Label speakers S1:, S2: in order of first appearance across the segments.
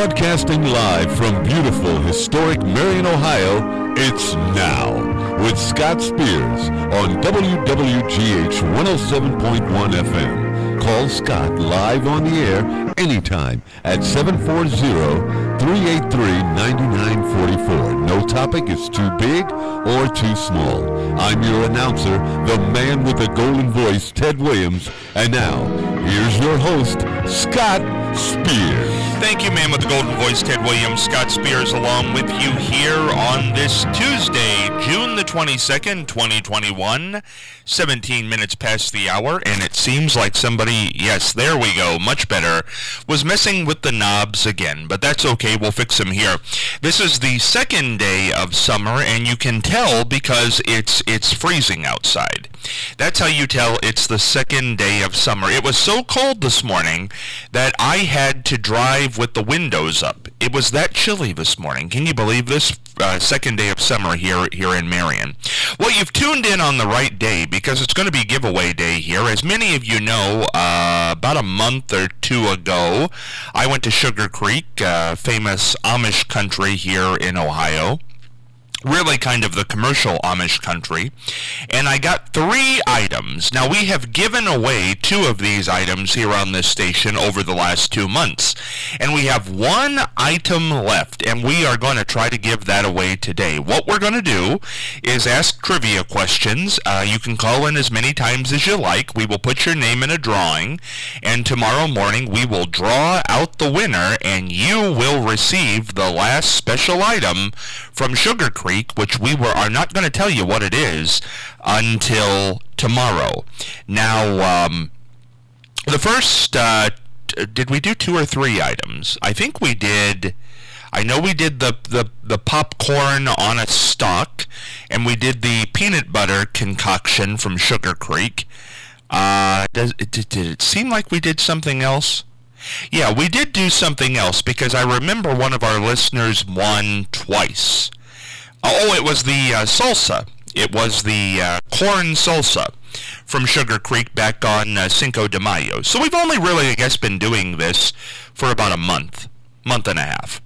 S1: Broadcasting live from beautiful, historic Marion, Ohio, it's Now with Scott Spears on WWGH 107.1 FM. Call Scott live on the air anytime at 740-383-9944. No topic is too big or too small. I'm your announcer, the man with the golden voice, Ted Williams. And now, here's your host, Scott Spears.
S2: Thank you, man with the golden voice, Ted Williams. Scott Spears along with you here on this Tuesday, June the 22nd, 2021. 17 minutes past the hour, and it seems like somebody, yes, there we go, much better, was messing with the knobs again, but that's okay, we'll fix them here. This is the second day of summer, and you can tell because it's freezing outside. That's how you tell it's the second day of summer. It was so cold this morning that I had to drive with the windows up. It was that chilly this morning. Can you believe this? Second day of summer here in Marion. Well, you've tuned in on the right day because it's going to be giveaway day here. As many of you know, about a month or two ago, I went to Sugar Creek, famous Amish country here in Ohio. Really kind of the commercial Amish country, and I got 3 items. Now, we have given away 2 of these items here on this station over the last 2 months, and we have 1 item left, and we are going to try to give that away today. What we're going to do is ask trivia questions. You can call in as many times as you like. We will put your name in a drawing, and tomorrow morning we will draw out the winner, and you will receive the last special item from Sugar Creek, which we are not going to tell you what it is until tomorrow. Now, the first, did we do 2 or 3 items? I think we did. I know we did the popcorn on a stalk, and we did the peanut butter concoction from Sugar Creek. Did it seem like we did something else? Yeah, we did do something else because I remember one of our listeners won twice. Oh, it was the salsa. It was the corn salsa from Sugar Creek back on Cinco de Mayo. So we've only really, I guess, been doing this for about a month and a half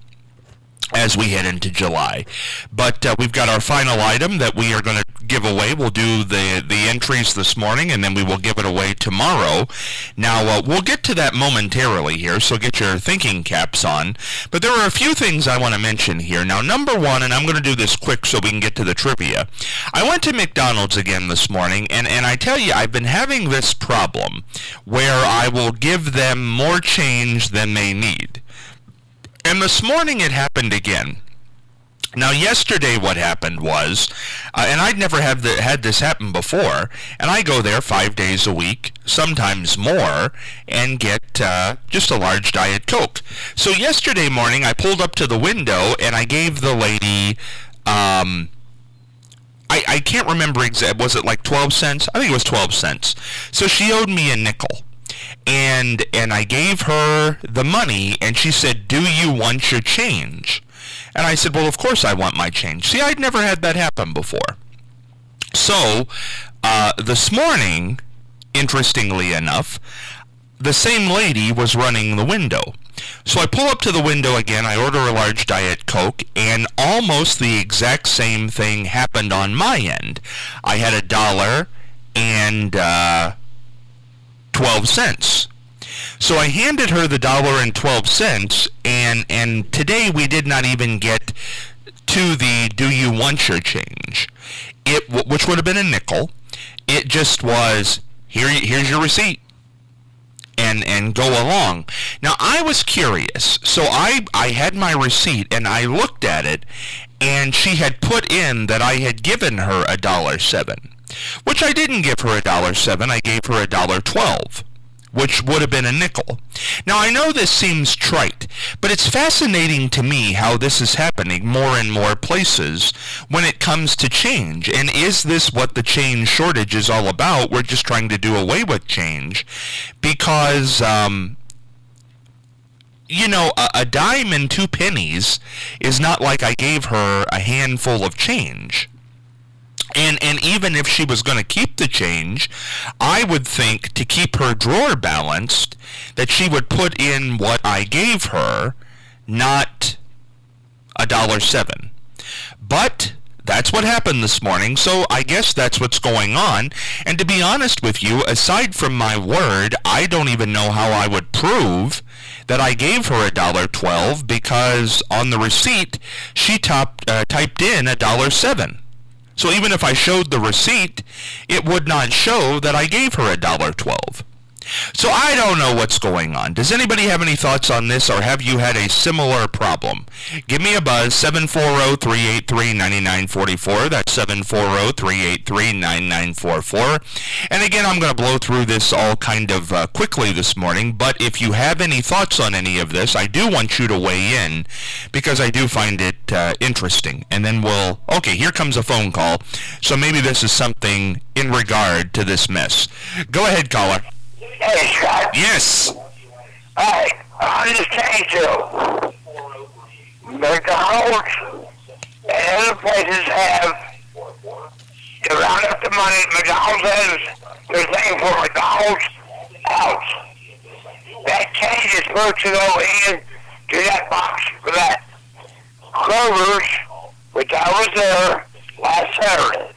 S2: as we head into July. But we've got our final item that we are going to give away. We'll do the entries this morning, and then we will give it away tomorrow. Now, we'll get to that momentarily here, so get your thinking caps on. But there are a few things I want to mention here. Now, number 1, and I'm going to do this quick so we can get to the trivia. I went to McDonald's again this morning, and I tell you, I've been having this problem where I will give them more change than they need. And this morning it happened again. Now, yesterday what happened was, and I'd never had this happen before, and I go there 5 days a week, sometimes more, and get just a large Diet Coke. So yesterday morning I pulled up to the window and I gave the lady, I can't remember exactly, was it like 12 cents? I think it was 12 cents. So she owed me a nickel. And I gave her the money, and she said, "Do you want your change?" And I said, "Well, of course I want my change." See, I'd never had that happen before. So, this morning, interestingly enough, the same lady was running the window. So I pull up to the window again, I order a large Diet Coke, and almost the exact same thing happened on my end. I had $1 and 12 cents. So I handed her the $1.12, and today we did not even get to the "do you want your change?" Which would have been a nickel. It just was, here's your receipt, and go along. Now, I was curious, so I had my receipt, and I looked at it, and she had put in that I had given her $1.07. Which I didn't give her $1.07, I gave her $1.12, which would have been a nickel. Now, I know this seems trite, but it's fascinating to me how this is happening more and more places when it comes to change. And is this what the change shortage is all about? We're just trying to do away with change because, a dime and 2 pennies is not like I gave her a handful of change. And even if she was going to keep the change, I would think to keep her drawer balanced that she would put in what I gave her, not $1.07. But that's what happened this morning, so I guess that's what's going on. And to be honest with you, aside from my word, I don't even know how I would prove that I gave her $1.12, because on the receipt, she typed in $1.07. So even if I showed the receipt, it would not show that I gave her $1.12. So I don't know what's going on. Does anybody have any thoughts on this, or have you had a similar problem? Give me a buzz, 740-383-9944. That's 740-383-9944. And again, I'm going to blow through this all kind of quickly this morning, but if you have any thoughts on any of this, I do want you to weigh in, because I do find it interesting. And then okay, here comes a phone call, so maybe this is something in regard to this mess. Go ahead, caller.
S3: Hey, Scott.
S2: Yes.
S3: Hi, I'm just saying to McDonald's and other places have to round up the money. McDonald's has their thing for McDonald's out. That change is supposed to go in to that box for that Kroger's, which I was there last Saturday.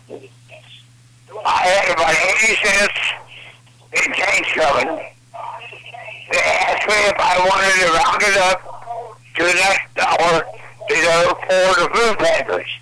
S3: I had about 80 cents in change coming. They asked me if I wanted to round it up to the next dollar to go for the food pantries.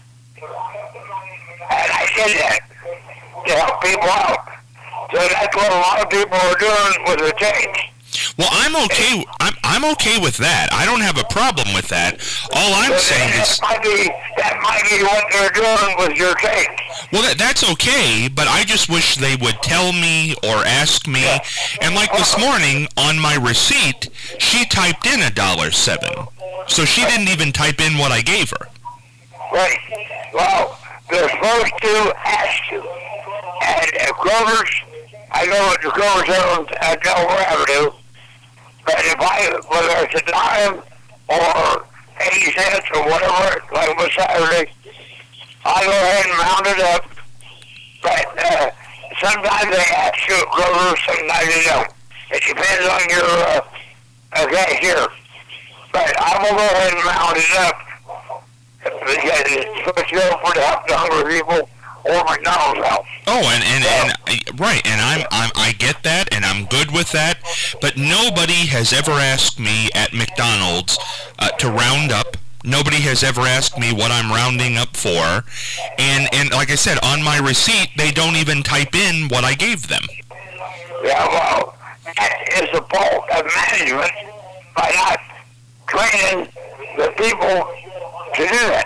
S3: And I did that to help people out. So that's what a lot of people are doing with the change.
S2: Well, I'm okay. I'm okay with that. I don't have a problem with that. All I'm saying is
S3: that might be what they're doing with your change.
S2: Well, that's okay, but I just wish they would tell me or ask me. And like this morning, on my receipt, she typed in $1.07. So she didn't even type in what I gave her.
S3: Right. Well, they're supposed to ask you. And at Kroger's, I know what the Kroger's on Delaware Avenue, but whether it's a dime or 80 cents or whatever, like it was Saturday, I go ahead and round it up. But sometimes they ask you at Kroger, sometimes they don't. It depends on your cashier. But I will go ahead and round it up, because it's supposed to go for the help to hungry people or McDonald's house.
S2: Oh, and right, and I get that, and I'm good with that. But nobody has ever asked me at McDonald's to round up. Nobody has ever asked me what I'm rounding up for. And like I said, on my receipt, they don't even type in what I gave them.
S3: Yeah, well, that is the fault of management by not training the people to do that.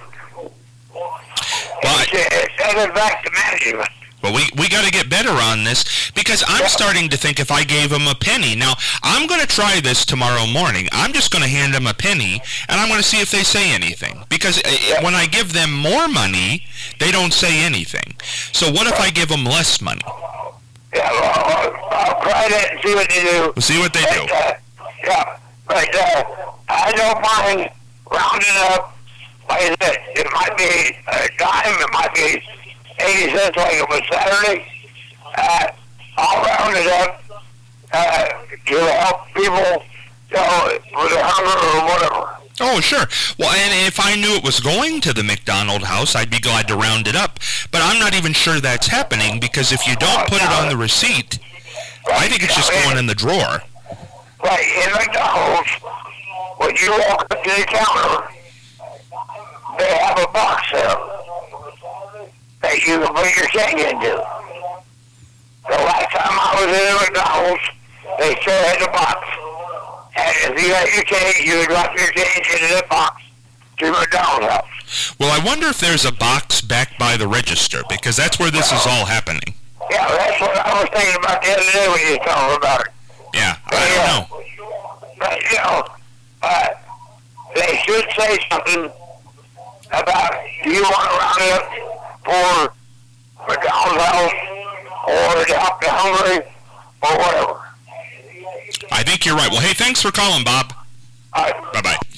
S3: Well, it's back to management.
S2: Well, we got to get better on this, because I'm starting to think if I gave them a penny. Now, I'm going to try this tomorrow morning. I'm just going to hand them a penny, and I'm going to see if they say anything. Because when I give them more money, they don't say anything. So what if I give them less money?
S3: Yeah, well, I'll try that and see what they do.
S2: We'll see what they do.
S3: Yeah, but I don't mind rounding up. Like I said, it might be a dime, it might be 80 cents like it was Saturday. I'll round it up to help people with their hunger or whatever.
S2: Oh, sure. Well, and if I knew it was going to the McDonald house, I'd be glad to round it up. But I'm not even sure that's happening, because if you don't put it on the receipt, I think it's just going in the drawer.
S3: Right, in McDonald's, when you walk up to the counter, they have a box there that you can put your change into. The last time I was in McDonald's, they still had the box. And if you got your change, you would drop your change into the box to McDonald's house.
S2: Well, I wonder if there's a box back by the register, because that's where this is all happening.
S3: Yeah, that's what I was thinking about the other day when you were talking about it.
S2: Yeah, I don't know.
S3: But, they should say something about, do you want to round it up for McDonald's house or to help the hungry or whatever.
S2: I think you're right. Well, hey, thanks for calling, Bob.
S3: All right.
S2: Bye-bye.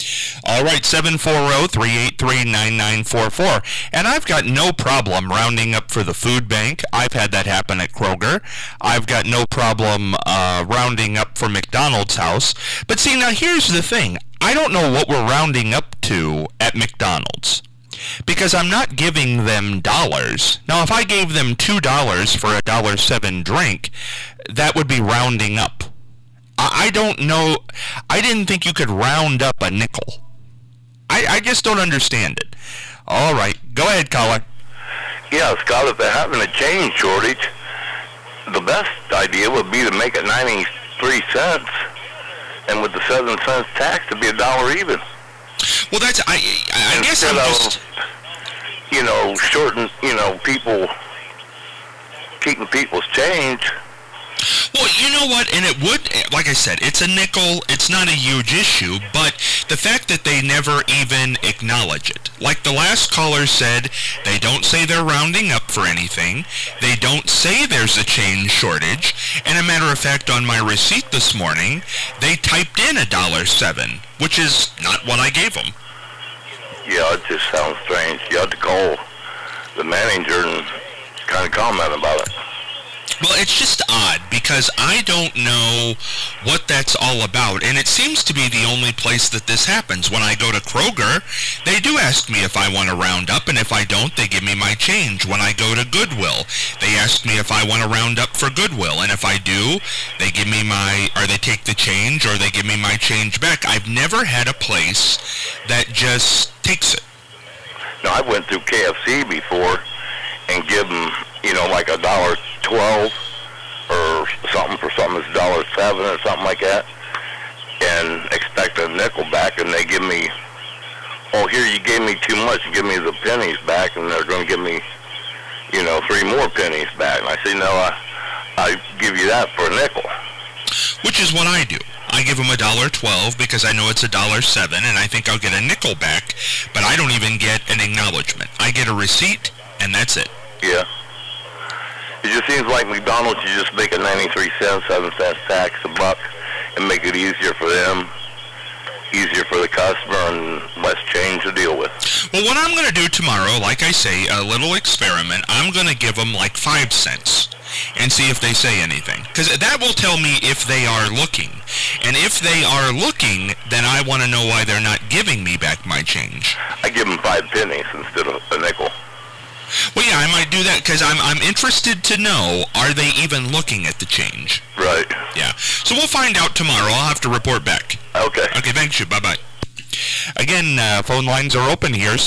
S2: All right, 740-383-9944. And I've got no problem rounding up for the food bank. I've had that happen at Kroger. I've got no problem rounding up for McDonald's house. But see, now here's the thing. I don't know what we're rounding up to at McDonald's, because I'm not giving them dollars. Now, if I gave them $2 for a $1.07 drink, that would be rounding up. I don't know. I didn't think you could round up a nickel. I just don't understand it. All right. Go ahead, caller.
S4: Yeah, Scott, if they're having a change shortage, the best idea would be to make it 93 cents, and with the 7 cents tax, to be $1 even.
S2: Well, that's, I guess I'm just...
S4: shorting, people, keeping people's change.
S2: Well, you know what, and it would, like I said, it's a nickel, it's not a huge issue, but the fact that they never even acknowledge it. Like the last caller said, they don't say they're rounding up for anything, they don't say there's a change shortage, and a matter of fact, on my receipt this morning, they typed in $1.07, which is not what I gave them.
S4: Yeah, it just sounds strange. You have to call the manager and kind of comment about it.
S2: Well, it's just odd, because I don't know what that's all about, and it seems to be the only place that this happens. When I go to Kroger, they do ask me if I want to round up, and if I don't, they give me my change. When I go to Goodwill, they ask me if I want to round up for Goodwill, and if I do, they give me they take the change, or they give me my change back. I've never had a place that just takes it.
S4: Now, I went through KFC before and give them, like $1.12 or something for something that's $1.07 or something like that, and expect a nickel back, and they give me, here, you gave me too much, give me the pennies back, and they're going to give me, 3 more pennies back. And I say, no, I give you that for a nickel.
S2: Which is what I do. I give them $1.12 because I know it's $1.07, and I think I'll get a nickel back, but I don't even get an acknowledgement. I get a receipt, and that's it.
S4: Yeah. It just seems like McDonald's, you just make a 93 cents, 7 cents tax, $1, and make it easier for them, easier for the customer, and less change to deal with.
S2: Well, what I'm going to do tomorrow, like I say, a little experiment, I'm going to give them like 5 cents and see if they say anything. Because that will tell me if they are looking. And if they are looking, then I want to know why they're not giving me back my change.
S4: I give them 5 pennies instead of a nickel.
S2: Well, yeah, I might do that because I'm interested to know, are they even looking at the change?
S4: Right.
S2: Yeah. So we'll find out tomorrow. I'll have to report back.
S4: Okay.
S2: Okay, thanks you. Bye-bye. Again, phone lines are open here,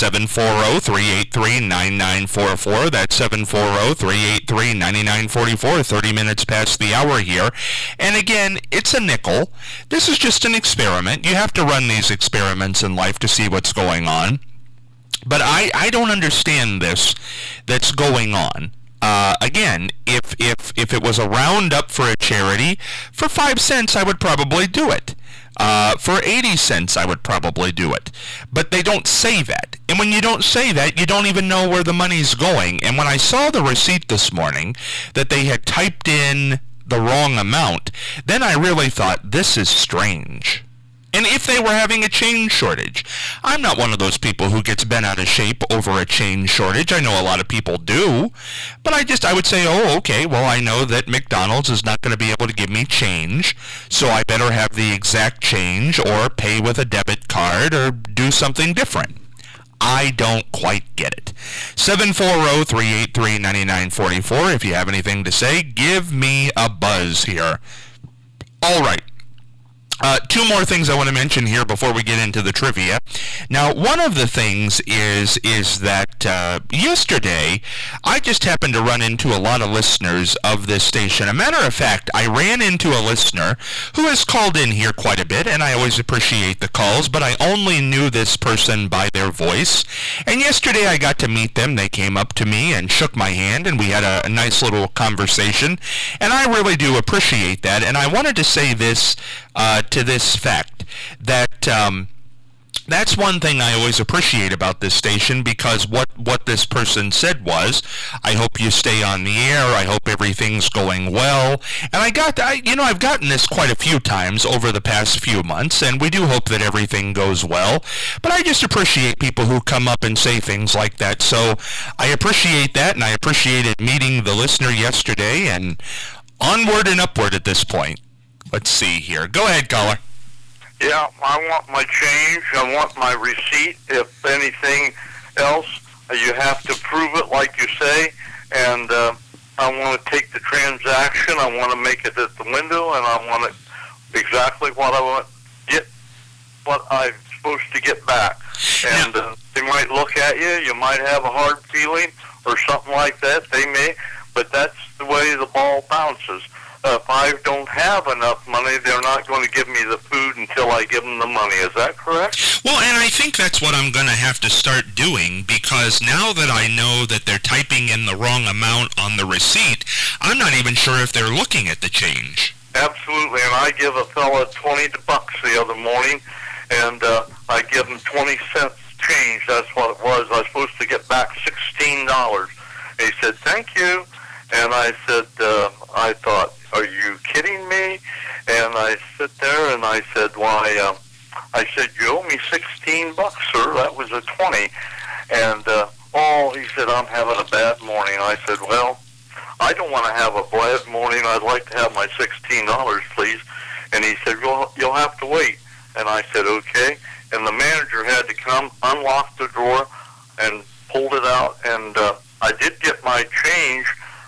S2: 740-383-9944. That's 740-383-9944, 30 minutes past the hour here. And again, it's a nickel. This is just an experiment. You have to run these experiments in life to see what's going on. But I don't understand this that's going on. Again, if it was a roundup for a charity, for 5 cents I would probably do it. For 80 cents I would probably do it. But they don't say that. And when you don't say that, you don't even know where the money's going. And when I saw the receipt this morning that they had typed in the wrong amount, then I really thought, this is strange. And if they were having a change shortage, I'm not one of those people who gets bent out of shape over a change shortage. I know a lot of people do. But I would say, okay, well, I know that McDonald's is not going to be able to give me change, so I better have the exact change or pay with a debit card or do something different. I don't quite get it. 740-383-9944. If you have anything to say, give me a buzz here. All right. 2 more things I want to mention here before we get into the trivia. Now, one of the things is that yesterday, I just happened to run into a lot of listeners of this station. A matter of fact, I ran into a listener who has called in here quite a bit, and I always appreciate the calls, but I only knew this person by their voice. And yesterday, I got to meet them. They came up to me and shook my hand, and we had a nice little conversation. And I really do appreciate that. And I wanted to say this to this fact, that That's one thing I always appreciate about this station, because what this person said was, I hope you stay on the air, I hope everything's going well. And I've gotten this quite a few times over the past few months, and we do hope that everything goes well. But I just appreciate people who come up and say things like that. So I appreciate that, and I appreciated meeting the listener yesterday, and onward and upward at this point. Let's see here. Go ahead, caller.
S5: Yeah, I want my change. I want my receipt. If anything else, you have to prove it like you say. And I want to take the transaction. I want to make it at the window, and I want it exactly what I want. Get what I'm supposed to get back. And they might look at you. You might have a hard feeling or something like that. They may, but that's the way the ball bounces. If I don't have enough money, they're not going to give me the food until I give them the money. Is that correct?
S2: Well, and I think that's what I'm going to have to start doing, because now that I know that they're typing in the wrong amount on the receipt, I'm not even sure if they're looking at the change.
S5: Absolutely, and I give a fella $20 the other morning, and I give him 20 cents change. That's what it was. I was supposed to get back $16. And he said, "Thank you." And I said, I thought, are you kidding me? And I sit there and I said, why, I said, you owe me $16, sir. That was a 20. And, he said, I'm having a bad morning. I said, well, I don't want to have a bad morning. I'd like to have my $16, please. And he said, you'll have to wait. And I said, okay. And the manager had to come, unlock the drawer, and pulled it out. And I did get my change,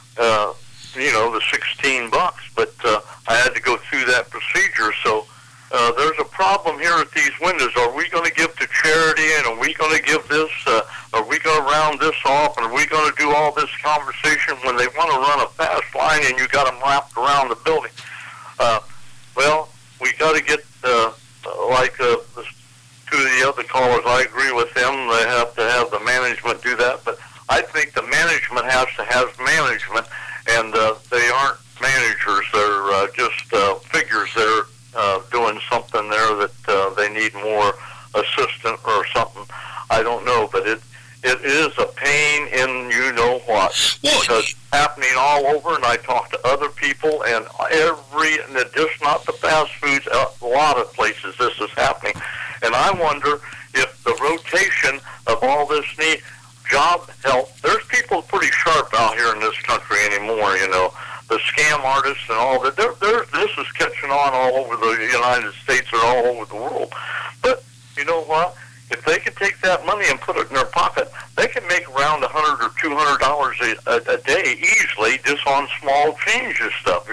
S5: the $16, but I had to go through that procedure. So there's a problem here at these windows. Are we going to give to charity, and are we going to give this? Are we going to round this off, and are we going to do all this conversation when they want to run a fast line and you got them wrapped around the building? Well, we got to get two of the other callers. I agree with them. They have to have the management do that, but I think the management has to have management, and they aren't managers. They're just figures. They're doing something there that they need more assistant or something. I don't know, but it is a pain in you-know-what. Because it's happening all over, and I talk to other people, and just not the fast foods, a lot of places this is happening. And I wonder if the rotation of all this job help, there's people pretty sharp out here in this country anymore, the scam artists and all that. This is catching on all over the United States or all over the world. But you know what? If they could take that money and put it in their pocket, they can make around $100 or $200 a day easily just on small changes stuff.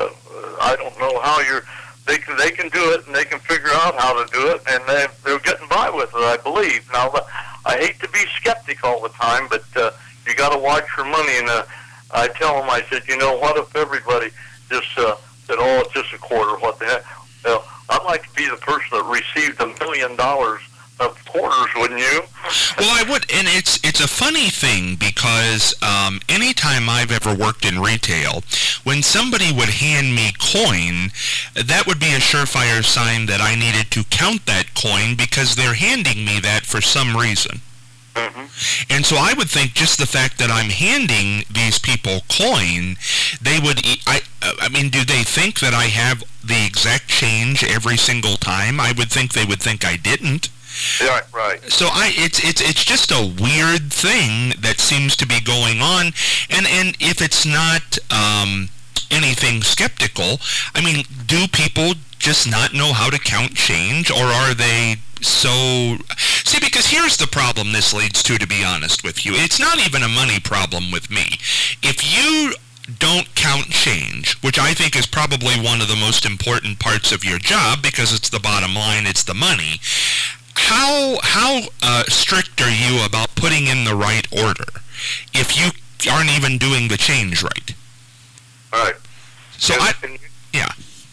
S5: I don't know how they can do it, and they can figure out how to do it, and they're getting by with it, I believe. Now, I hate to be skeptic all the time, but you got to watch your money. And I tell them, I said, what if everybody just said, oh, it's just a quarter, what the heck? I'd like to be the person that received $1 million of quarters, wouldn't you?
S2: Well, I would, and it's a funny thing, because anytime I've ever worked in retail, when somebody would hand me coin, that would be a surefire sign that I needed to count that coin, because they're handing me that for some reason. Mm-hmm. And so I would think just the fact that I'm handing these people coin, they would, I mean, do they think that I have the exact change every single time? I would think they would think I didn't.
S5: Yeah, right.
S2: So it's just a weird thing that seems to be going on, and if it's not anything skeptical, I mean, do people just not know how to count change, or are they so... See, because here's the problem this leads to be honest with you. It's not even a money problem with me. If you don't count change, which I think is probably one of the most important parts of your job, because it's the bottom line, it's the money, how strict are you about putting in the right order if you aren't even doing the change right?
S5: All right.
S2: So yeah.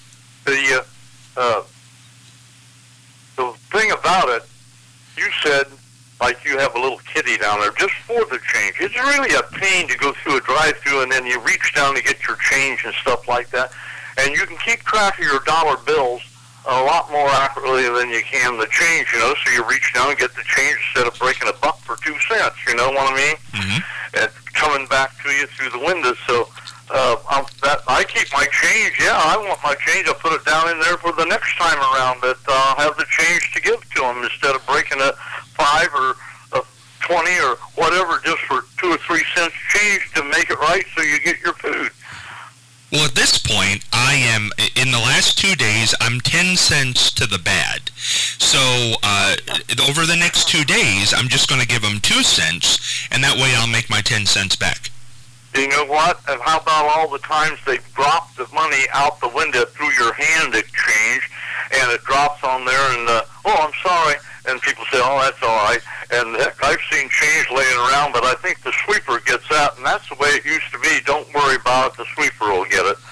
S2: The
S5: thing about it, you said, like you have a little kitty down there just for the change. It's really a pain to go through a drive-thru and then you reach down to get your change and stuff like that. And you can keep track of your dollar bills a lot more accurately than you can the change, so you reach down and get the change instead of breaking a buck for 2 cents, you know what I mean?
S2: Mm-hmm.
S5: And coming back to you through the window. So I keep my change. Yeah, I want my change. I'll put it down in there for the next time around that I'll have the change to give to them instead of breaking a 5 or a 20 or whatever just for 2 or 3 cents change to make it right so you get your food.
S2: Well, at this point, I am, in the last 2 days, I'm 10 cents to the bad. So, over the next 2 days, I'm just going to give them 2 cents, and that way I'll make my 10 cents back.
S5: You know what? And how about all the times they drop the money out the window through your hand exchange, and it drops on there, and, I'm sorry, and people say, oh, that's all right. And heck, I've seen change laying around, but I think the sweeper gets that, and that's the way it used to be. Don't worry about it. The sweeper will get it.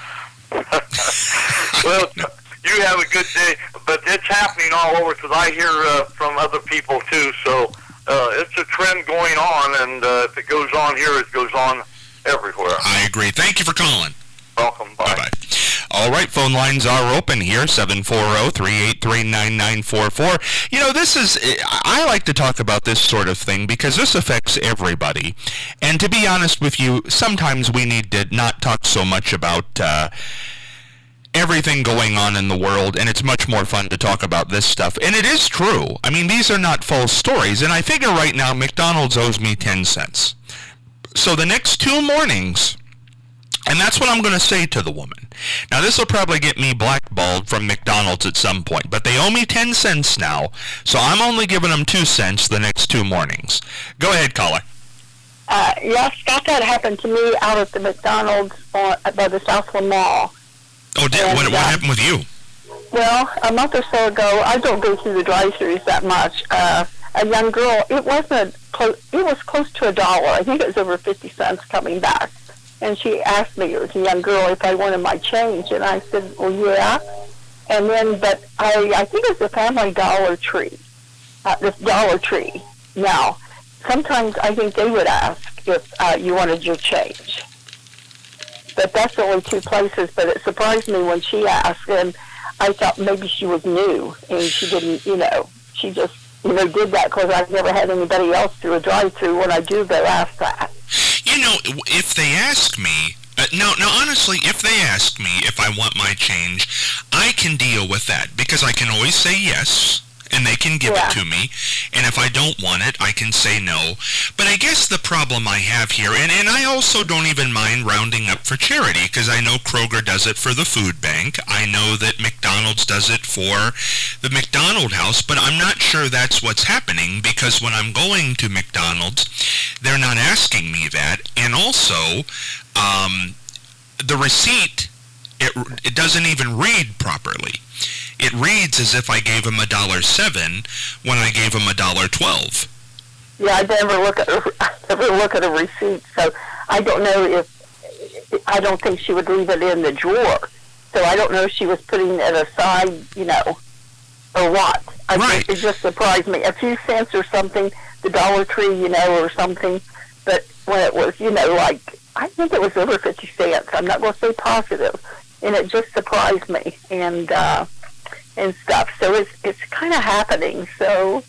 S5: Well, you have a good day, but it's happening all over because I hear from other people, too. So it's a trend going on, and if it goes on here, it goes on everywhere.
S2: I agree. Thank you for calling.
S5: Welcome. Bye.
S2: Bye-bye. All right, phone lines are open here, 740-383-9944. This is, I like to talk about this sort of thing because this affects everybody. And to be honest with you, sometimes we need to not talk so much about everything going on in the world, and it's much more fun to talk about this stuff. And it is true. I mean, these are not false stories. And I figure right now McDonald's owes me 10 cents. So the next 2 mornings... And that's what I'm going to say to the woman. Now, this will probably get me blackballed from McDonald's at some point, but they owe me 10 cents now, so I'm only giving them 2 cents the next 2 mornings. Go ahead, caller.
S6: Yeah, Scott, that happened to me out at the McDonald's by the Southland Mall.
S2: Oh, what happened with you?
S6: Well, a month or so ago, I don't go through the drive-thrus that much. A young girl, it was close to $1. I think it was over 50 cents coming back. And she asked me, it was a young girl, if I wanted my change. And I said, well, yeah. And then, but I think it was the Family Dollar Tree, this Dollar Tree. Now, sometimes I think they would ask if you wanted your change. But that's only 2 places. But it surprised me when she asked, and I thought maybe she was new. And she didn't, she just, did that because I've never had anybody else do a drive-thru when I do go ask that.
S2: If they ask me, honestly, if they ask me if I want my change, I can deal with that because I can always say yes, and they can give it to me, and if I don't want it, I can say no. But I guess the problem I have here, and I also don't even mind rounding up for charity, because I know Kroger does it for the food bank, I know that McDonald's does it for the McDonald House, but I'm not sure that's what's happening, because when I'm going to McDonald's, they're not asking me that, and also, the receipt, it doesn't even read properly. It reads as if I gave him $1.07 when I gave him $1.12.
S6: Yeah, I never look at a receipt, so I don't know I don't think she would leave it in the drawer. So I don't know if she was putting it aside, or what.
S2: Right.
S6: It just surprised me. A few cents or something, the Dollar Tree, or something. But when it was, I think it was over 50 cents. I'm not going to say positive. And it just surprised me and stuff. So it's kind of happening. So.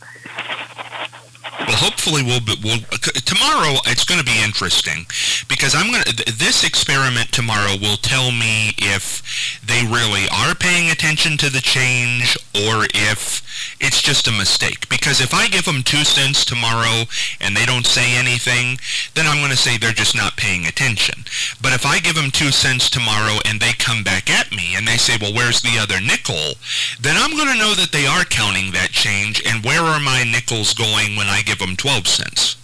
S2: Well, hopefully we'll tomorrow it's going to be interesting because this experiment tomorrow will tell me if they really are paying attention to the change or if it's just a mistake. Because if I give them 2 cents tomorrow and they don't say anything, then I'm going to say they're just not paying attention. But if I give them 2 cents tomorrow and they come back at me and they say, well, where's the other nickel? Then I'm going to know that they are counting that change, and where are my nickels going when I give them 12 cents?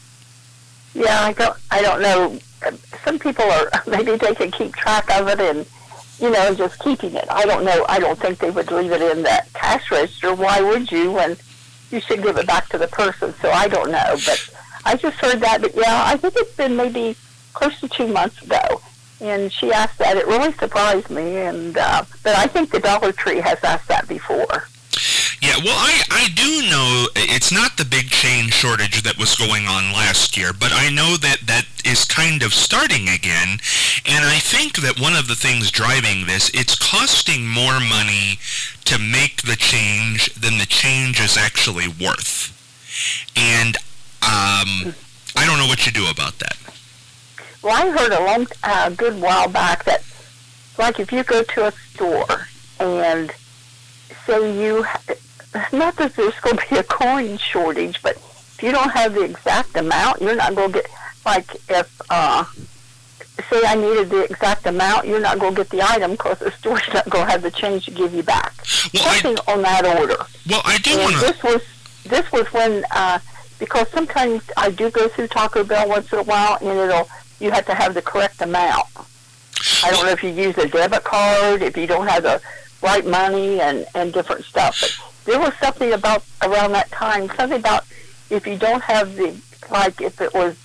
S6: Yeah, I don't know. Some people maybe they can keep track of it and, just keeping it. I don't know. I don't think they would leave it in that cash register. Why would you when you should give it back to the person? So I don't know. But I just heard that. But, yeah, I think it's been maybe close to 2 months ago. And she asked that. It really surprised me. And but I think the Dollar Tree has asked that before.
S2: Yeah, well, I do know it's not the big chain shortage that was going on last year, but I know that is kind of starting again, and I think that one of the things driving this, it's costing more money to make the change than the change is actually worth. And I don't know what you do about that.
S6: Well, I heard a good while back that, like, if you go to a store and say you, not that there's going to be a coin shortage, but if you don't have the exact amount, you're not going to get, like, if, say I needed the exact amount, you're not going to get the item because the store's not going to have the change to give you back.
S2: Well,
S6: something on that order.
S2: Well, I do want
S6: to... This was when, because sometimes I do go through Taco Bell once in a while, and you have to have the correct amount. I don't know if you use a debit card, if you don't have the right money, and different stuff. But there was something about, around that time, something about if you don't have the, like, if it was,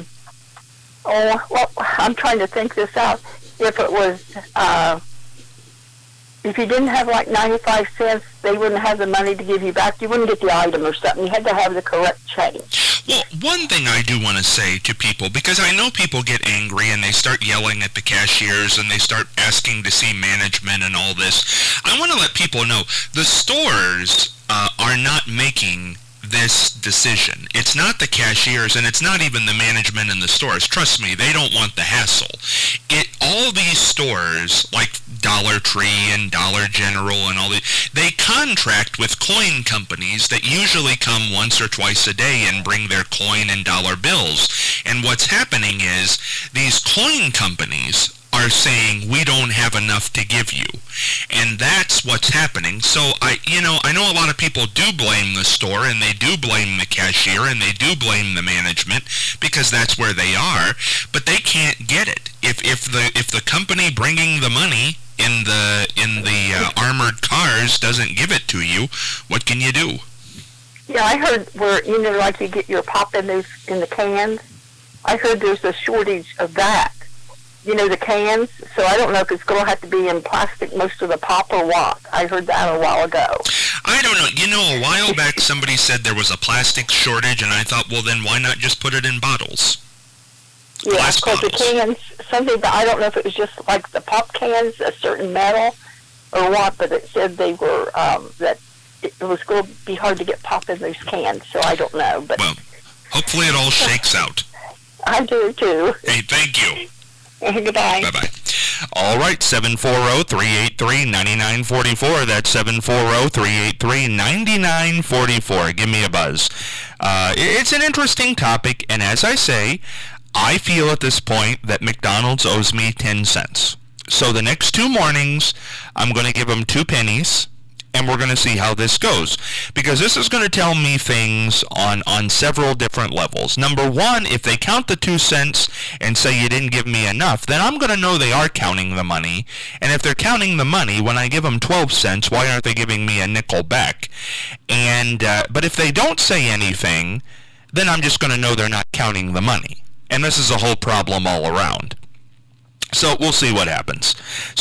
S6: I'm trying to think this out. If it was, if you didn't have like 95 cents, they wouldn't have the money to give you back. You wouldn't get the item or something. You had to have the correct change.
S2: Well, one thing I do want to say to people, because I know people get angry and they start yelling at the cashiers and they start asking to see management and all this. I want to let people know the stores are not making this decision. It's not the cashiers, and it's not even the management in the stores. Trust me, they don't want the hassle. All these stores, like Dollar Tree and Dollar General and all these, they contract with coin companies that usually come once or twice a day and bring their coin and dollar bills. And what's happening is these coin companies are saying, we don't have enough to give you. And that's what's happening. So I know a lot of people do blame the store, and they do blame the cashier, and they do blame the management, because that's where they are, but they can't get it. If the company bringing the money in the armored cars doesn't give it to you, what can you do?
S6: Yeah, I heard where, like you get your pop in the cans. I heard there's a shortage of that. The cans. So I don't know if it's going to have to be in plastic, most of the pop, or what. I heard that a while ago.
S2: I don't know. A while back somebody said there was a plastic shortage, and I thought, well, then why not just put it in bottles?
S6: Yeah, because the cans, something that I don't know if it was just like the pop cans, a certain metal, or what, but it said they were, that it was going to be hard to get pop in those cans, so I don't know. But
S2: well, hopefully it all shakes out.
S6: I do, too.
S2: Hey, thank you.
S6: Goodbye.
S2: Bye-bye. All right, 740-383-9944. That's 740-383-9944. Give me a buzz. It's an interesting topic, and as I say, I feel at this point that McDonald's owes me 10 cents. So the next 2 mornings, I'm going to give them 2 pennies, and we're going to see how this goes. Because this is going to tell me things on several different levels. Number one, if they count the 2 cents and say you didn't give me enough, then I'm going to know they are counting the money. And if they're counting the money, when I give them 12 cents, why aren't they giving me a nickel back? And but if they don't say anything, then I'm just going to know they're not counting the money. And this is a whole problem all around. So we'll see what happens.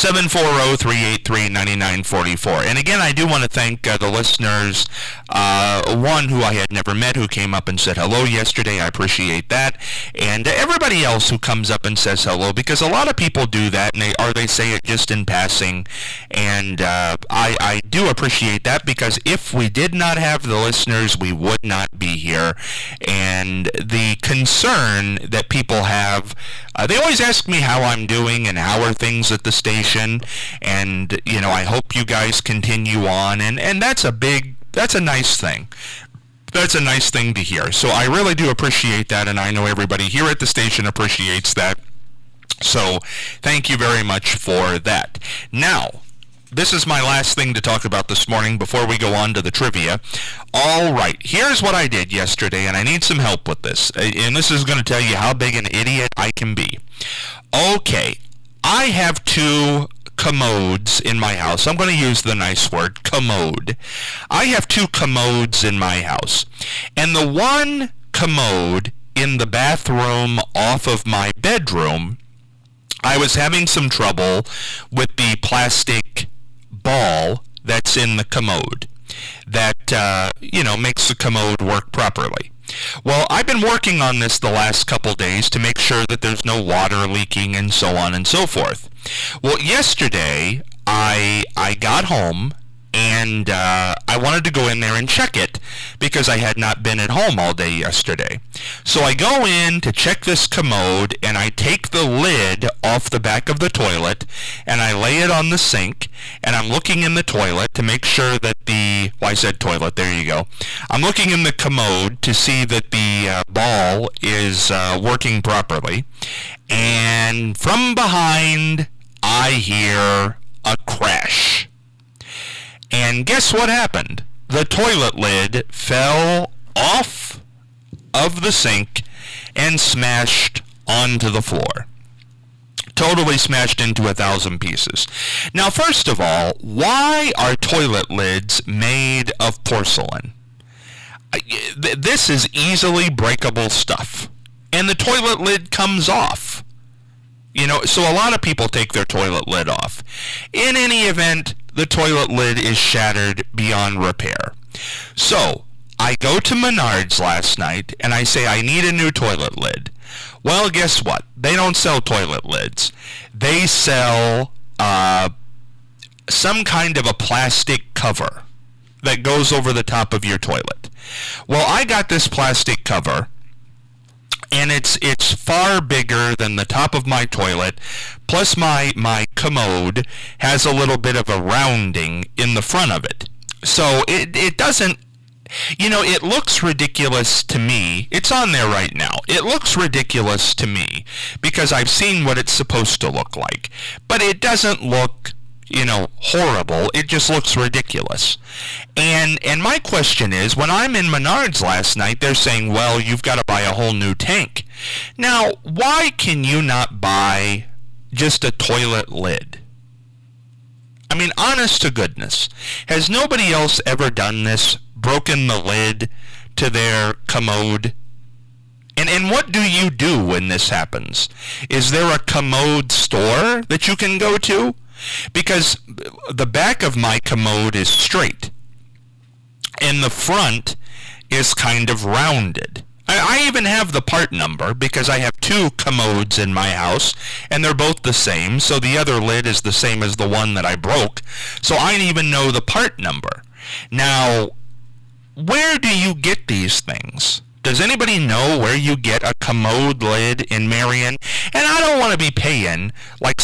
S2: 740-383-9944. And again, I do want to thank the listeners. One who I had never met who came up and said hello yesterday. I appreciate that. And everybody else who comes up and says hello, because a lot of people do that, and they say it just in passing. And I do appreciate that, because if we did not have the listeners, we would not be here. And the concern that people have, they always ask me how I'm doing and how are things at the station, and I hope you guys continue on, and that's a nice thing. That's a nice thing to hear. So I really do appreciate that, and I know everybody here at the station appreciates that. So thank you very much for that. Now, this is my last thing to talk about this morning before we go on to the trivia. All right, here's what I did yesterday, and I need some help with this. And this is going to tell you how big an idiot I can be. Okay, I have 2 commodes in my house. I'm going to use the nice word, commode. I have 2 commodes in my house. And the one commode in the bathroom off of my bedroom, I was having some trouble with the plastic ball that's in the commode that, makes the commode work properly. Well, I've been working on this the last couple days to make sure that there's no water leaking and so on and so forth. Well, yesterday, I got home, and and I wanted to go in there and check it because I had not been at home all day yesterday. So I go in to check this commode, and I take the lid off the back of the toilet, and I lay it on the sink, and I'm looking in the toilet to make sure that I said toilet, there you go. I'm looking in the commode to see that the ball is working properly, and from behind, I hear a crash. And guess what happened? The toilet lid fell off of the sink and smashed onto the floor. Totally smashed into 1,000 pieces. Now, first of all, why are toilet lids made of porcelain? This is easily breakable stuff. And the toilet lid comes off. So a lot of people take their toilet lid off. In any event, the toilet lid is shattered beyond repair. So, I go to Menards last night, and I say I need a new toilet lid. Well, guess what? They don't sell toilet lids. They sell some kind of a plastic cover that goes over the top of your toilet. Well, I got this plastic cover, and it's far bigger than the top of my toilet, plus my commode has a little bit of a rounding in the front of it. So it doesn't, it looks ridiculous to me. It's on there right now. It looks ridiculous to me because I've seen what it's supposed to look like. But it doesn't look, horrible. It just looks ridiculous. And my question is, when I'm in Menards last night, they're saying, well, you've got to buy a whole new tank. Now, why can you not buy just a toilet lid? I mean, honest to goodness, has nobody else ever done this? Broken the lid to their commode? And what do you do when this happens? Is there a commode store that you can go to? Because the back of my commode is straight, and the front is kind of rounded. I even have the part number because I have two commodes in my house, and they're both the same, so the other lid is the same as the one that I broke, so I even know the part number. Now, where do you get these things? Does anybody know where you get a commode lid in Marion? And I don't want to be paying like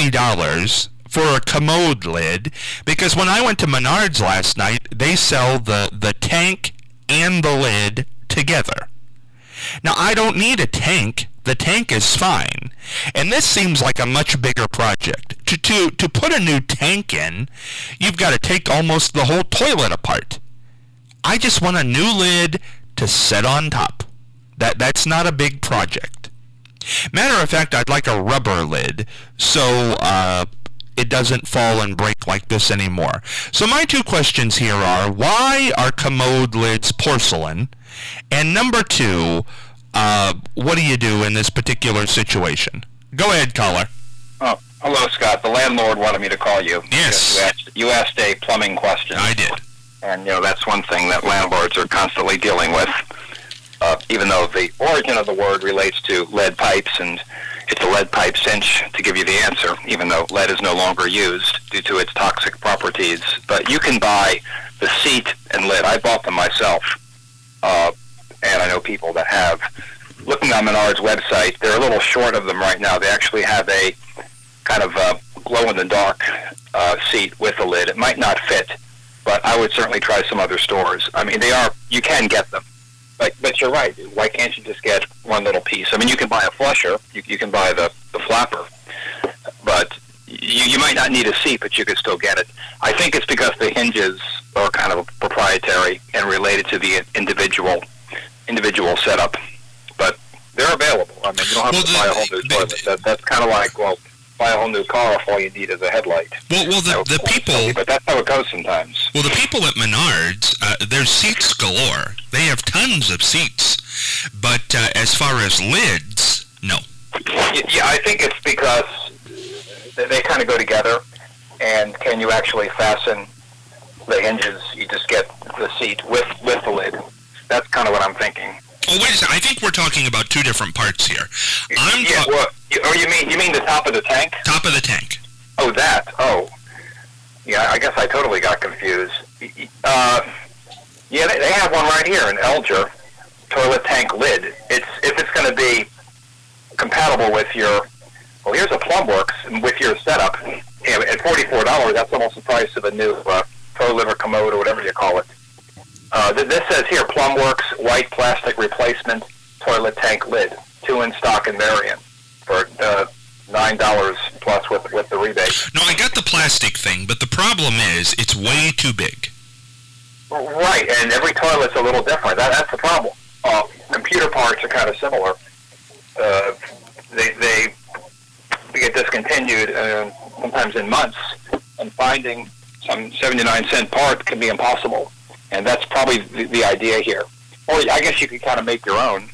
S2: $60 for a commode lid, because when I went to Menards last night, they sell the tank and the lid together. Now, I don't need a tank. The tank is fine. And this seems like a much bigger project. To put a new tank in, you've got to take almost the whole toilet apart. I just want a new lid to set on top. That's not a big project. Matter of fact, I'd like a rubber lid, so it doesn't fall and break like this anymore. So my two questions here are, why are commode lids porcelain? And number two, what do you do in this particular situation? Go ahead, caller.
S7: Oh, hello, Scott. The landlord wanted me to call you.
S2: Yes.
S7: You asked a plumbing question.
S2: I did.
S7: And, that's one thing that landlords are constantly dealing with. Even though the origin of the word relates to lead pipes, and it's a lead pipe cinch to give you the answer, even though lead is no longer used due to its toxic properties. But you can buy the seat and lid. I bought them myself, and I know people that have. Looking on Menards' website, they're a little short of them right now. They actually have a kind of glow-in-the-dark seat with a lid. It might not fit, but I would certainly try some other stores. I mean, you can get them. But you're right. Why can't you just get one little piece? I mean, you can buy a flusher. You can buy the flapper. But you might not need a seat, but you could still get it. I think it's because the hinges are kind of proprietary and related to the individual setup. But they're available. I mean, you don't have to buy a whole new toilet. That's kind of like, well, buy a whole new car if all you need is a headlight.
S2: Well, the people...
S7: But that's how it goes sometimes.
S2: Well, the people at Menards, there's seats galore. They have tons of seats. But as far as lids, no.
S7: Yeah, I think it's because they kind of go together. And can you actually fasten the hinges? You just get the seat with the lid. That's kind of what I'm thinking.
S2: Oh, wait a second. I think we're talking about two different parts here.
S7: You mean the top of the tank?
S2: Top of the tank.
S7: Oh, that. Oh. Yeah, I guess I totally got confused. Yeah, they have one right here, an Elger toilet tank lid. If it's going to be compatible with your, well, here's a Plumworks with your setup. At $44, that's almost the price of a new toilet or commode or whatever you call it. This says here, Plumworks white plastic replacement toilet tank lid, 2 in stock and variant for $9 plus with the rebate.
S2: No, I got the plastic thing, but the problem is it's way too big.
S7: Right, and every toilet's a little different. That's the problem. Computer parts are kind of similar. They get discontinued sometimes in months, and finding some 79-cent part can be impossible. And that's probably the idea here. Or I guess you could kind of make your own.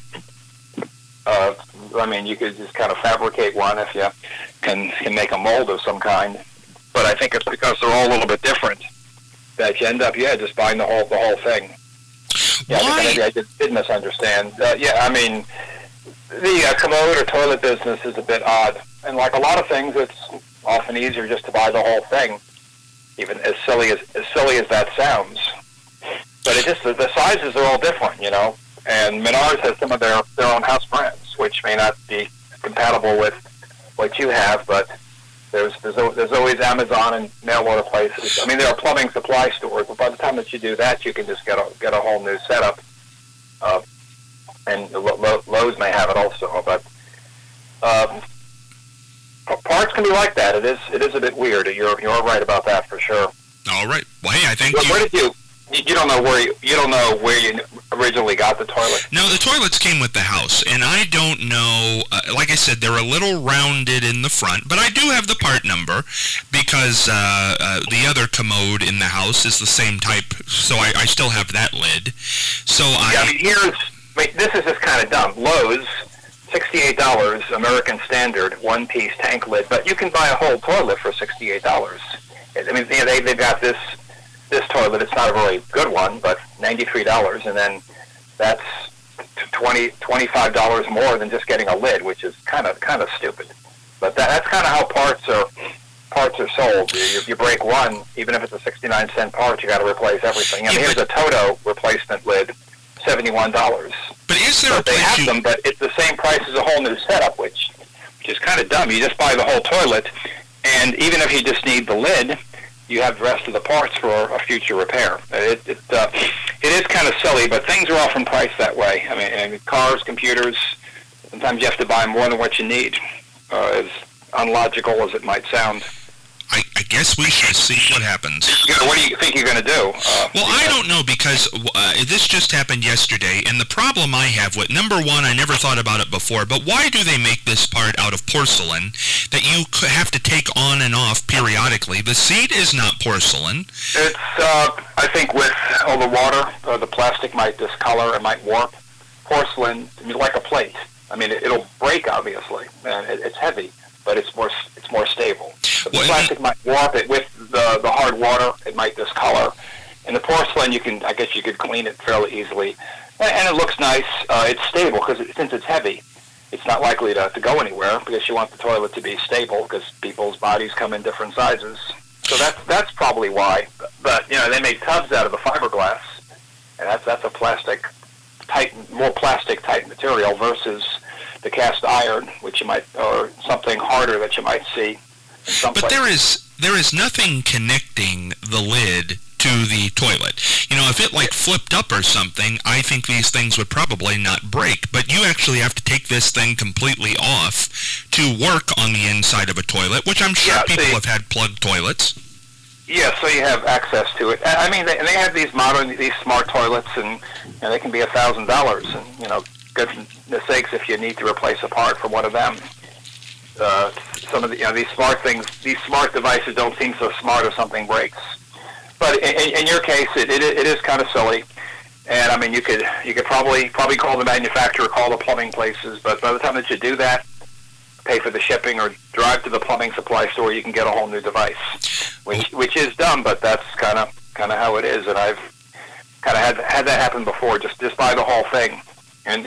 S7: I mean, you could just kind of fabricate one if you can make a mold of some kind. But I think it's because they're all a little bit different that you end up, just buying the whole thing. Yeah,
S2: Why?
S7: Maybe I did misunderstand. I mean, the commode or toilet business is a bit odd. And like a lot of things, it's often easier just to buy the whole thing, even as silly as that sounds. But it just, the sizes are all different, And Menards has some of their own house brands, which may not be compatible with what you have, but there's always Amazon and mail order places. I mean, there are plumbing supply stores, but by the time that you do that, you can just get a whole new setup. And Lowe's may have it also, but parts can be like that. It is a bit weird. You're right about that for sure.
S2: All right. Well, hey, I think
S7: where did you don't know where you originally got the toilet?
S2: No, the toilets came with the house, and I don't know, like I said, they're a little rounded in the front, but I do have the part number because the other commode in the house is the same type, so I still have that lid. So
S7: this is just kind of dumb. Lowe's, $68, American Standard, one-piece tank lid, but you can buy a whole toilet for $68. I mean, they've got this toilet. It's not a really good one, but $93, and then that's $25 more than just getting a lid, which is kind of stupid. But that's kind of how parts are sold. You break one, even if it's a 69-cent part, you got to replace everything. And here's a Toto replacement lid, $71.
S2: But is there
S7: they have them, but it's the same price as a whole new setup, which is kind of dumb. You just buy the whole toilet, and even if you just need the lid, you have the rest of the parts for a future repair. It is kind of silly, but things are often priced that way. I mean, cars, computers, sometimes you have to buy more than what you need, as unlogical as it might sound.
S2: I guess we shall see what happens.
S7: What do you think you're going to do?
S2: Well, I don't know, because this just happened yesterday, and the problem I have with, number one, I never thought about it before, but why do they make this part out of porcelain that you have to take on and off periodically? The seat is not porcelain.
S7: It's, I think with all the water, the plastic might discolor, it might warp. Porcelain, like a plate. I mean, it'll break, obviously, and it's heavy, but it's more stable. The plastic might warp it with the hard water. It might discolor. And the porcelain, I guess you could clean it fairly easily. And it looks nice. It's stable because since it's heavy, it's not likely to go anywhere because you want the toilet to be stable because people's bodies come in different sizes. So that's probably why. But, they make tubs out of the fiberglass. And that's a more plastic type material versus the cast iron, which you might, or something harder that you might see.
S2: But there is nothing connecting the lid to the toilet. If it flipped up or something, I think these things would probably not break. But you actually have to take this thing completely off to work on the inside of a toilet, which I'm sure people have had plugged toilets.
S7: Yeah, so you have access to it. I mean, they have these smart toilets, and they can be $1,000. And goodness sakes, if you need to replace a part for one of them. Some of these smart things, these smart devices don't seem so smart if something breaks. But in your case, it is kind of silly. And I mean, you could probably call the manufacturer, call the plumbing places. But by the time that you do that, pay for the shipping or drive to the plumbing supply store, you can get a whole new device, which is dumb. But that's kind of how it is. And I've kind of had that happen before. Just buy the whole thing. And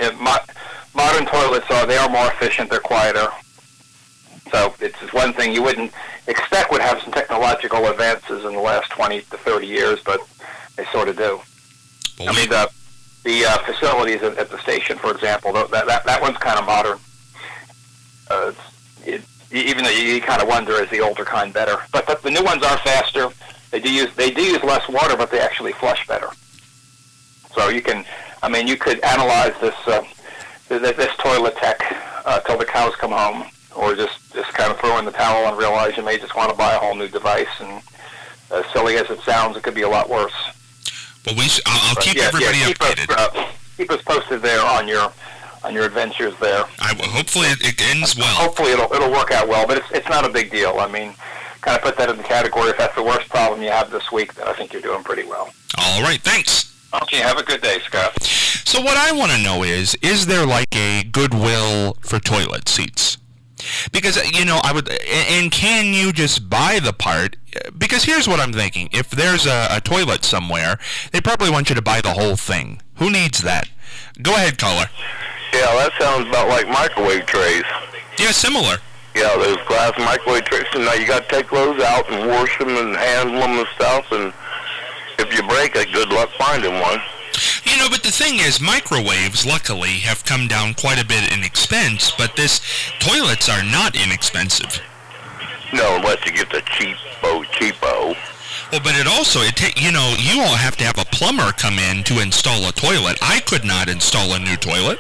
S7: modern toilets are more efficient. They're quieter. So it's one thing you wouldn't expect would have some technological advances in the last 20 to 30 years, but they sort of do.
S2: Well,
S7: I mean, the facilities at the station, for example, that one's kind of modern. Even though you kind of wonder, is the older kind better? But the new ones are faster. They do use less water, but they actually flush better. So you could analyze this toilet tech till the cows come home, or just kind of throw in the towel and realize you may just want to buy a whole new device. And as silly as it sounds, it could be a lot worse.
S2: Well, I'll keep everybody updated.
S7: Keep us posted there on your adventures there.
S2: Hopefully it ends well.
S7: Hopefully it'll work out well, but it's not a big deal. I mean, kind of put that in the category. If that's the worst problem you have this week, then I think you're doing pretty well. All
S2: right, thanks.
S7: Okay, have a good day, Scott.
S2: So what I want to know is there like a Goodwill for toilet seats? Because, and can you just buy the part? Because here's what I'm thinking. If there's a toilet somewhere, they probably want you to buy the whole thing. Who needs that? Go ahead, caller.
S4: Yeah, that sounds about like microwave trays.
S2: Yeah, similar.
S4: Yeah, those glass microwave trays. And now you got to take those out and wash them and handle them and stuff. And if you break it, good luck finding one.
S2: But the thing is, microwaves, luckily, have come down quite a bit in expense, but toilets are not inexpensive.
S4: No, unless you get the cheapo.
S2: Well, but you all have to have a plumber come in to install a toilet. I could not install a new toilet.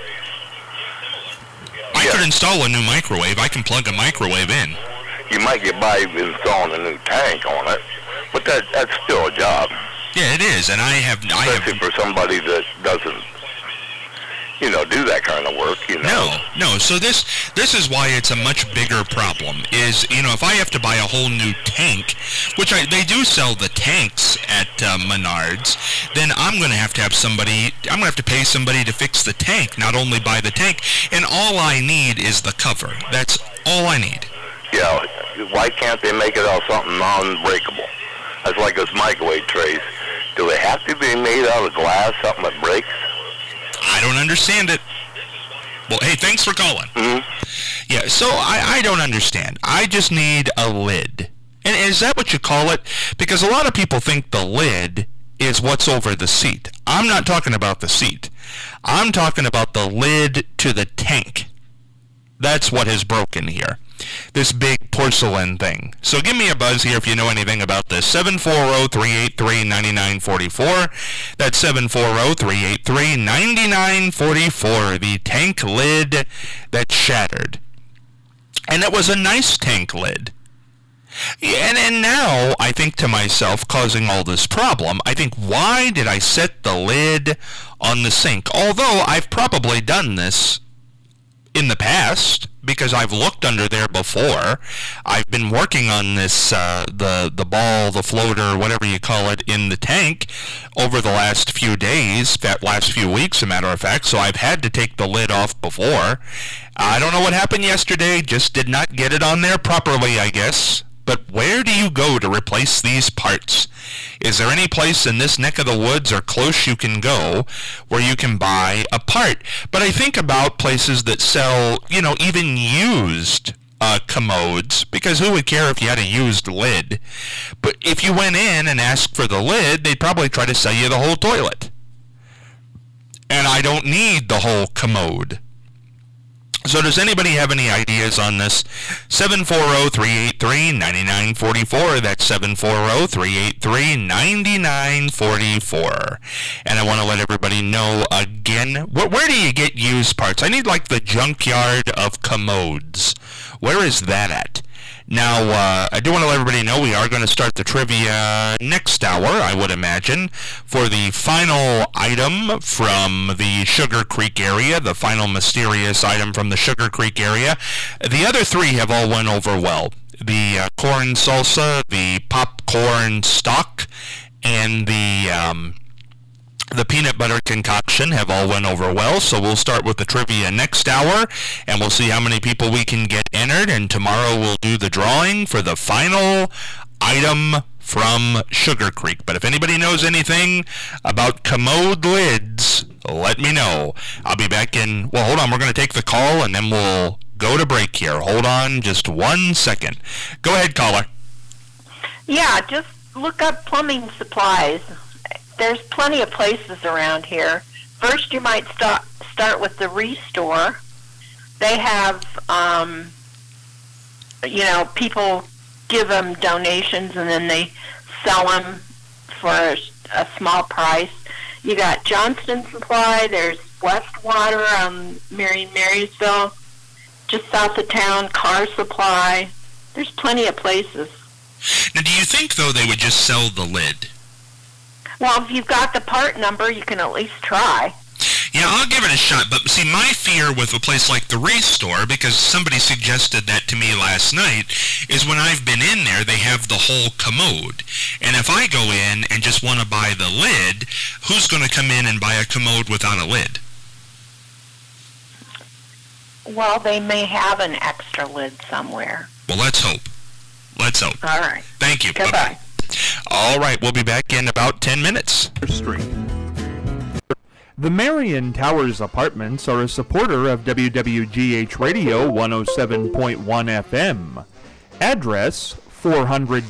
S2: I could install a new microwave. I can plug a microwave in.
S4: You might get by installing a new tank on it, but that's still a job.
S2: Yeah, it is, and
S4: especially for somebody that doesn't, do that kind of work,
S2: No. So this is why it's a much bigger problem. Is if I have to buy a whole new tank, which they do sell the tanks at Menards, then I'm going to have to pay somebody to fix the tank, not only buy the tank. And all I need is the cover. That's all I need.
S4: Yeah. Why can't they make it out of something non-breakable? That's like those microwave trays. Do they have to be made out of glass, something that breaks?
S2: I don't understand it. Well, hey, thanks for calling.
S4: Mm-hmm.
S2: Yeah, so I don't understand. I just need a lid. And is that what you call it? Because a lot of people think the lid is what's over the seat. I'm not talking about the seat. I'm talking about the lid to the tank. That's what has broken here. This big porcelain thing. So give me a buzz here if you know anything about this. 740-383-9944. That's 740-383-9944. The tank lid that shattered. And it was a nice tank lid. And now I think to myself, causing all this problem, I think, why did I set the lid on the sink? Although I've probably done this in the past, because I've looked under there before. I've been working on this, the ball, the floater, whatever you call it, in the tank over the last few days, last few weeks, as a matter of fact, so I've had to take the lid off before. I don't know what happened yesterday, just did not get it on there properly, I guess. But where do you go to replace these parts? Is there any place in this neck of the woods or close you can go where you can buy a part? But I think about places that sell, even used commodes, because who would care if you had a used lid? But if you went in and asked for the lid, they'd probably try to sell you the whole toilet. And I don't need the whole commode. So does anybody have any ideas on this? 740-383-9944. That's 740-383-9944. And I want to let everybody know again, where do you get used parts? I need like the junkyard of commodes. Where is that at? Now, I do want to let everybody know we are going to start the trivia next hour, I would imagine, for the final item from the Sugar Creek area, the final mysterious item from the Sugar Creek area. The other three have all went over well. The corn salsa, the popcorn stock, and the peanut butter concoction have all went over well, so we'll start with the trivia next hour, and we'll see how many people we can get entered, and tomorrow we'll do the drawing for the final item from Sugar Creek. But if anybody knows anything about commode lids, let me know. I'll be back in, well, hold on, we're going to take the call, and then we'll go to break here. Hold on just 1 second. Go ahead, caller.
S8: Yeah, just look up plumbing supplies. There's plenty of places around here. First, you might start with the Restore. They have, people give them donations and then they sell them for a small price. You got Johnston Supply. There's Westwater on Marysville, just south of town. Car Supply. There's plenty of places.
S2: Now, do you think, though, they would just sell the lid?
S8: Well, if you've got the part number, you can at least try.
S2: Yeah, I'll give it a shot. But see, my fear with a place like the Restore, because somebody suggested that to me last night, is when I've been in there, they have the whole commode. And if I go in and just want to buy the lid, who's going to come in and buy a commode without a lid?
S8: Well, they may have an extra lid somewhere.
S2: Well, let's hope. Let's hope.
S8: All right.
S2: Thank you.
S8: Goodbye.
S2: Bye-bye. All right, we'll be back in about 10 minutes.
S9: The Marion Towers Apartments are a supporter of WWGH Radio 107.1 FM. Address 400